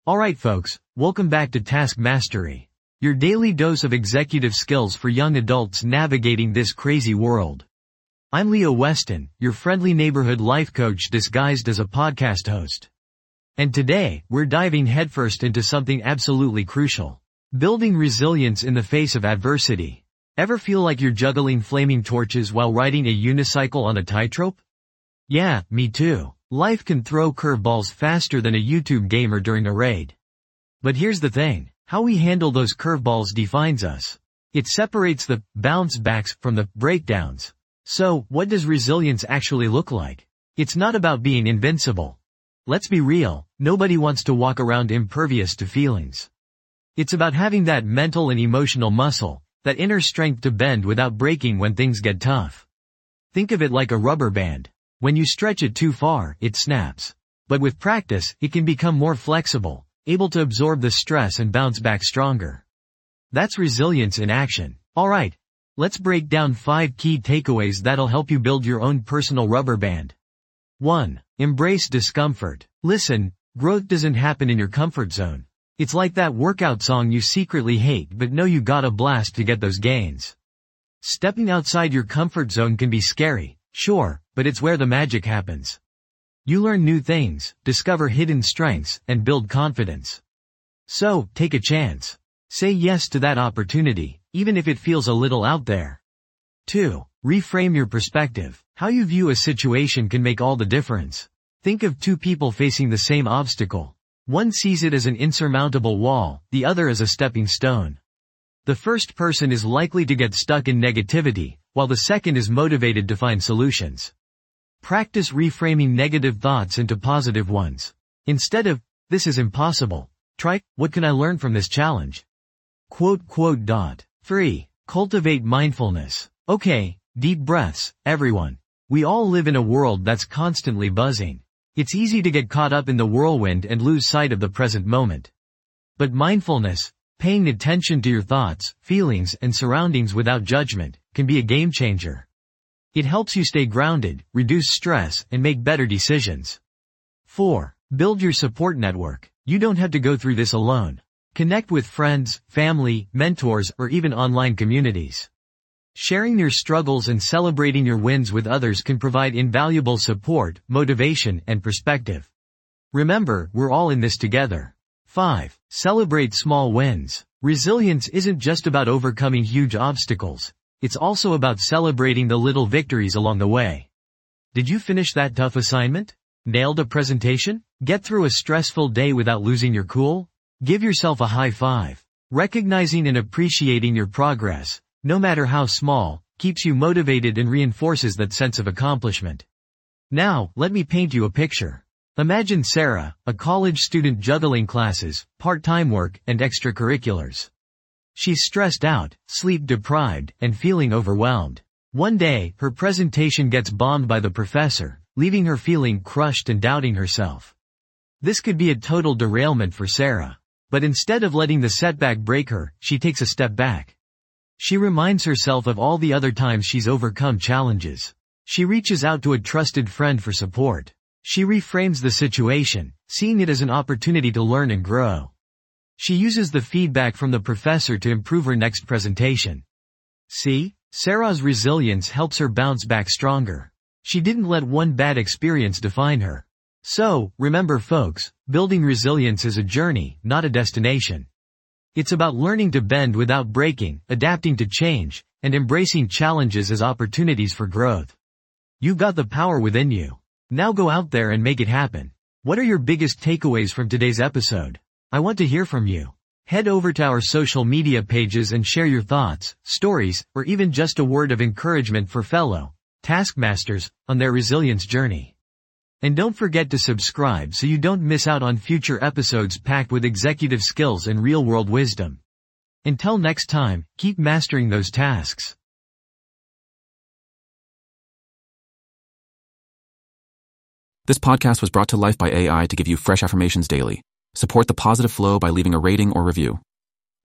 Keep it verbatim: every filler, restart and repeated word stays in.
Alright folks, welcome back to Task Mastery, your daily dose of executive skills for young adults navigating this crazy world. I'm Leo Weston, your friendly neighborhood life coach disguised as a podcast host. And today, we're diving headfirst into something absolutely crucial. Building resilience in the face of adversity. Ever feel like you're juggling flaming torches while riding a unicycle on a tightrope? Yeah, me too. Life can throw curveballs faster than a YouTube gamer during a raid. But here's the thing, how we handle those curveballs defines us. It separates the bounce backs from the breakdowns. So, what does resilience actually look like? It's not about being invincible. Let's be real, nobody wants to walk around impervious to feelings. It's about having that mental and emotional muscle, that inner strength to bend without breaking when things get tough. Think of it like a rubber band. When you stretch it too far, it snaps. But with practice, it can become more flexible, able to absorb the stress and bounce back stronger. That's resilience in action. Alright, let's break down five key takeaways that'll help you build your own personal rubber band. one. Embrace discomfort. Listen, growth doesn't happen in your comfort zone. It's like that workout song you secretly hate but know you got a blast to get those gains. Stepping outside your comfort zone can be scary, sure, but it's where the magic happens. You learn new things, discover hidden strengths, and build confidence. So, take a chance. Say yes to that opportunity, even if it feels a little out there. two. Reframe your perspective. How you view a situation can make all the difference. Think of two people facing the same obstacle. One sees it as an insurmountable wall, the other as a stepping stone. The first person is likely to get stuck in negativity, while the second is motivated to find solutions. Practice reframing negative thoughts into positive ones. Instead of, this is impossible, try, what can I learn from this challenge? Quote, quote, dot. three. Cultivate mindfulness. Okay, deep breaths, everyone. We all live in a world that's constantly buzzing. It's easy to get caught up in the whirlwind and lose sight of the present moment. But mindfulness, paying attention to your thoughts, feelings, and surroundings without judgment, can be a game changer. It helps you stay grounded, reduce stress, and make better decisions. four. Build your support network. You don't have to go through this alone. Connect with friends, family, mentors, or even online communities. Sharing your struggles and celebrating your wins with others can provide invaluable support, motivation, and perspective. Remember, we're all in this together. five. Celebrate small wins. Resilience isn't just about overcoming huge obstacles. It's also about celebrating the little victories along the way. Did you finish that tough assignment? Nailed a presentation? Get through a stressful day without losing your cool? Give yourself a high five. Recognizing and appreciating your progress, no matter how small, keeps you motivated and reinforces that sense of accomplishment. Now, let me paint you a picture. Imagine Sarah, a college student juggling classes, part-time work, and extracurriculars. She's stressed out, sleep-deprived, and feeling overwhelmed. One day, her presentation gets bombed by the professor, leaving her feeling crushed and doubting herself. This could be a total derailment for Sarah. But instead of letting the setback break her, she takes a step back. She reminds herself of all the other times she's overcome challenges. She reaches out to a trusted friend for support. She reframes the situation, seeing it as an opportunity to learn and grow. She uses the feedback from the professor to improve her next presentation. See, Sarah's resilience helps her bounce back stronger. She didn't let one bad experience define her. So, remember folks, building resilience is a journey, not a destination. It's about learning to bend without breaking, adapting to change, and embracing challenges as opportunities for growth. You've got the power within you. Now go out there and make it happen. What are your biggest takeaways from today's episode? I want to hear from you. Head over to our social media pages and share your thoughts, stories, or even just a word of encouragement for fellow taskmasters on their resilience journey. And don't forget to subscribe so you don't miss out on future episodes packed with executive skills and real-world wisdom. Until next time, keep mastering those tasks. This podcast was brought to life by A I to give you fresh affirmations daily. Support the positive flow by leaving a rating or review.